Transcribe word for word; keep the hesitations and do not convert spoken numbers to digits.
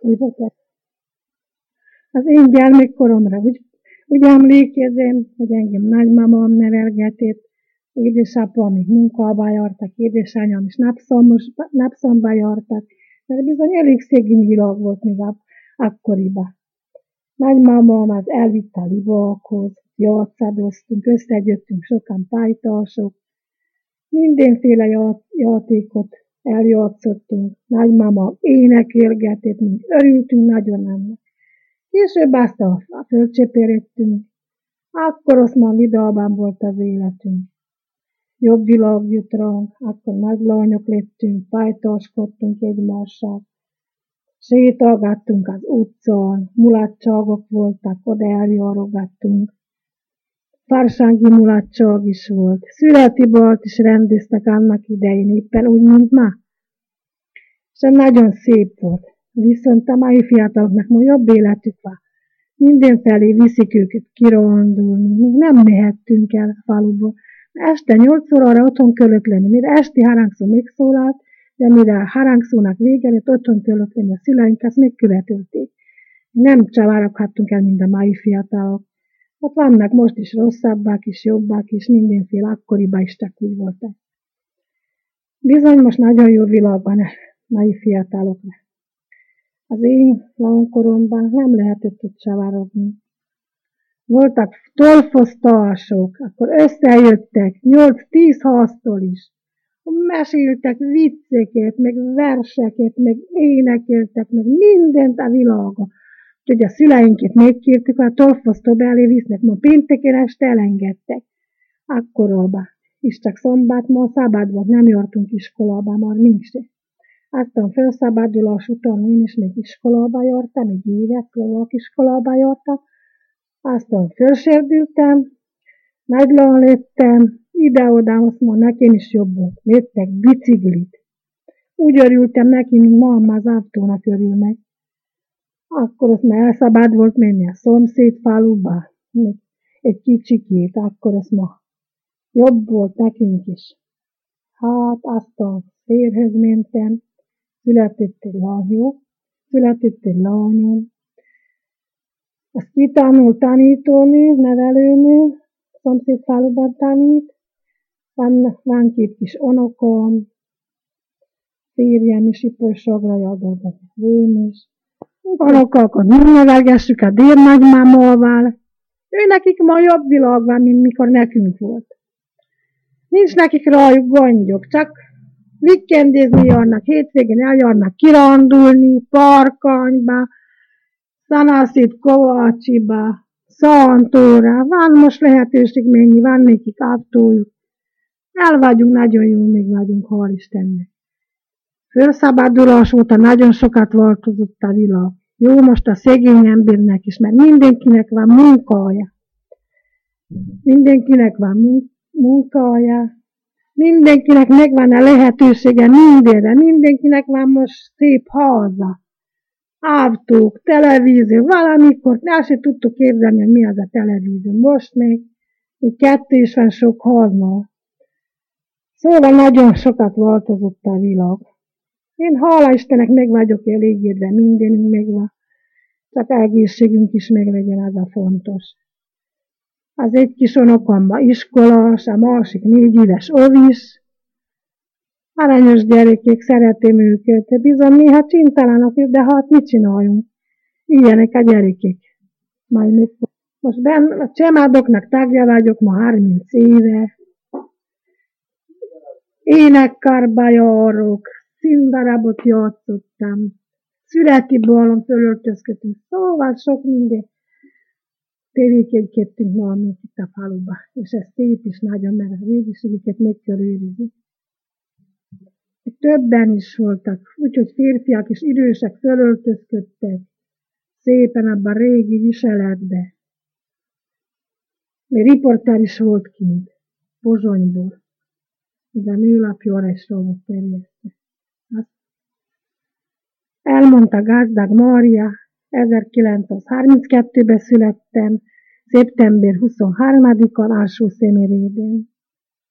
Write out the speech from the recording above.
Az én gyermekkoromra úgy, úgy emlékezem, hogy engem nagymamám nevelgetett, édesapám még munkába jártak, édesanyám is napszomba jártak, mert bizony elég szegény világ volt még akkoriban. Nagymamám az elvitt a Libákhoz, játszadoztunk, összegyöttünk sokan pajtások, mindenféle játékot eljátszottunk, nagymama énekelgetett, mint örültünk nagyon ennek. Később aztán fölcseperedtünk, akkor azt már vidában volt az életünk. Jobb világ jött ránk, akkor nagy lányok lettünk, pajtáskodtunk egymással, sétálgattunk az utcán, mulatságok voltak, oda eljárogattunk. Farsángi mulatság is volt, születi balt is rendeztek annak idején, éppen úgy, mint ma. És nagyon szép volt. Viszont a mai fiataloknak ma jobb életük van. Mindenfelé viszik őket kirándulni, még nem mehettünk el a faluból. Este nyolc órára otthon kellett lenni, mire esti harangszó megszólalt, de mire a harangszónak vége lett, otthon kellett lenni, a szüleink azt megkövetölték. Nem csavaroghattunk el, mint a mai fiatalok. Hát vannak most is rosszabbak is, jobbak is, mindenféle akkoriban is csak úgy voltak. Bizony most nagyon jó világ van a mai fiataloknak. Az én lánykoromban nem lehetett ott csavarogni. Voltak tolfosztások, akkor összejöttek nyolc-tíz háztól is. Meséltek vicceket, meg verseket, meg énekeltek, meg mindent a világon. Úgyhogy a szüleinket megkértük, a tolfosztóba elé visznek, ma pénteken este elengedtek. Akkorolba. És csak szombat, ma szabad volt, nem jártunk iskolába, már mink se. Aztán felszabadulás után én is még iskolába jártam, egy évet szlovák iskolába jártam. Aztán felserdültem, nagylány lettem, ide-oda, azt mondom, nekem is jobb volt. Vettek biciklit. Úgy örültem neki, mint mamma az autónak örülnek. Akkor azt már elszabad volt menni a szomszéd faluba, egy kicsikét, akkor azt ma jobb volt nekünk is. Hát aztán férjhez mentem, született egy lányom, született egy lányom. Azt kitanult tanítónő, nevelőnő, szomszéd faluban tanít. Van, van két kis unokám, férjem is ipolyságra jadott, vőm is. Unokákat nem nevelgessük a dédnagymamával. Ő nekik ma jobb világ van, mint mikor nekünk volt. Nincs nekik rájuk gondjuk, csak vikendezni járnak, hétvégén eljárnak kirándulni, parkanyba, Szanaszét Kovácsiba, Szantóra, van most lehetőség menni, van nekik autójuk. El vagyunk, nagyon jól még vagyunk, hál' Istennek. Fölszabadulás óta nagyon sokat változott a világ. Jó most a szegény embernek is, mert mindenkinek van munkája. Mindenkinek van munkája. Mindenkinek megvan a lehetősége mindenre. Mindenkinek van most szép háza. Autók, televízió. Valamikor el se tudtuk képzelni, hogy mi az a televízió. Most még, még kettő is van sok háznál. Szóval nagyon sokat változott a világ. Én hála Istennek meg vagyok elégedve, mindenünk megvan. Csak egészségünk is meglegyen, az a fontos. Az egy kis unokamba iskolás, a másik négy éves ovis. Aranyos gyerekek, szeretem őket, de bizony néha csintalanok, de hát mit csináljunk? Ilyenek a gyerekek. Majd még most benn, a csemádoknak tagja vagyok ma harminc éve. Énekkarba járok, színdarabot játszottam, születi ballon fölöltözködtünk, szóval sok minden tevékenykedtünk valamit itt a faluba, és ez szép is nagyon, mert a régiségeket meg kell őrizni. Többen is voltak, úgyhogy férfiak és idősek fölöltözködtek, szépen abban a régi viseletbe. Még riporter is volt kint, Pozsonyból. Még a nőlapjára is rá volt terjesztve. Elmondta Gazdag Mária, ezerkilencszázharminckettőben születtem, szeptember huszonharmadikán Alsó-Szemeréden.